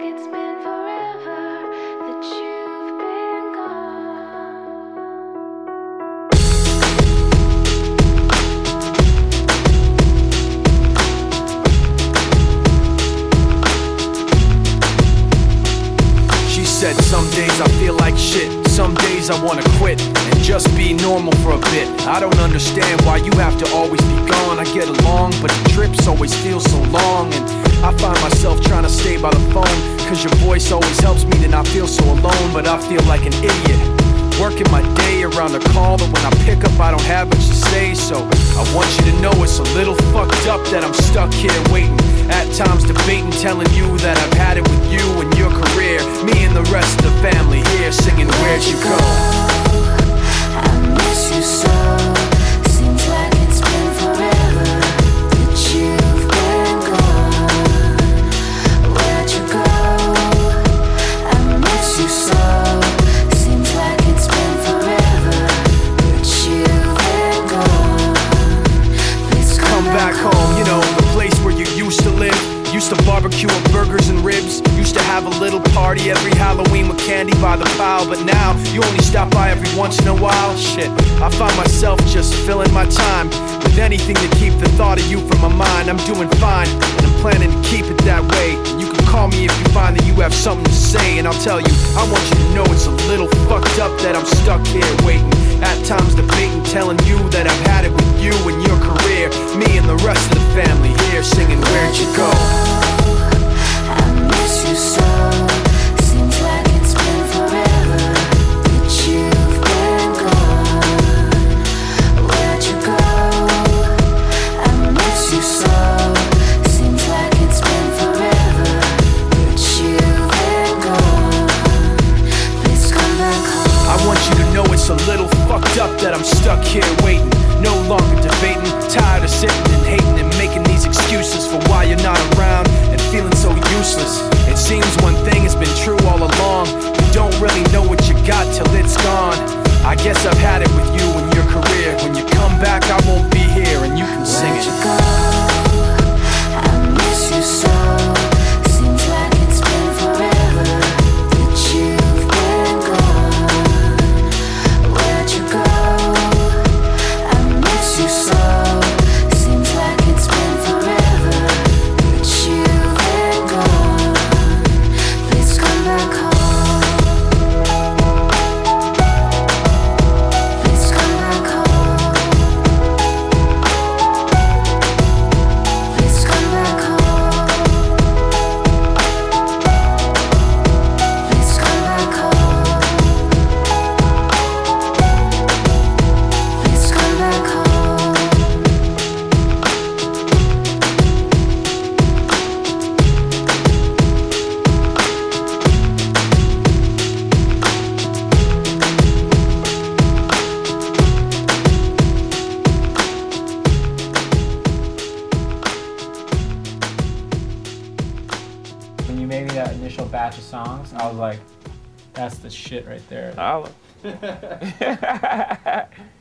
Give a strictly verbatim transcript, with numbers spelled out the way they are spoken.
it's been forever that you've been gone. She said some days I feel like shit, some days I wanna quit and just be normal for a bit. I don't understand why you have to always be gone. I get along, but the trips always feel so long. And I find myself trying to stay by the phone, cause your voice always helps me to not feel so alone. But I feel like an idiot, working my day around a call that when I pick up I don't have much to say. So I want you to know it's a little fucked up that I'm stuck here waiting, at times debating, telling you that I've had it with you and your career. Me and the rest of the family here singing Where'd You Go? I miss you so. Seems like it's been forever that you've been gone. Where'd you go? I miss you so. Seems like it's been forever that you've been gone. Please come, come back home, you know, the place where you used to live. Used to barbecue on burgers and ribs. Used to have a little party every Halloween with candy by the pile. But now, you only stop by every once in a while. Shit, I find myself just filling my time with anything to keep the thought of you from my mind. I'm doing fine, and I'm planning to keep it that way. And you can call me if you find that you have something to say. And I'll tell you, I want you to know it's a little fucked up that I'm stuck here waiting, at times debating, telling you that I've had it with you and your career. Me and the rest of the family here singing Where'd You Go? I miss you so. Seems like it's been forever that you've been gone. Where'd you go? I miss you so. Seems like it's been forever that you've been gone. Please come back home. I want you to know it's a little fucked up that I'm stuck here waiting, no longer debating, tired of sitting and hating and making these excuses for why you're not around and feeling so useless. It seems one thing has been true all along: you don't really know what you got till it's gone. I guess I've had it with you and your career. When you come back I won't be here and you can sing Where'd it. you go? I miss you so. Seems like it's been forever that you've been gone. Where'd you go? I miss you so. Seems like it's been forever that you've been gone. Please come back home. Please come back home. Please come back home. Please come back home. Please come back home. When you made me that initial batch of songs, I was like, that's the shit right there. Holla.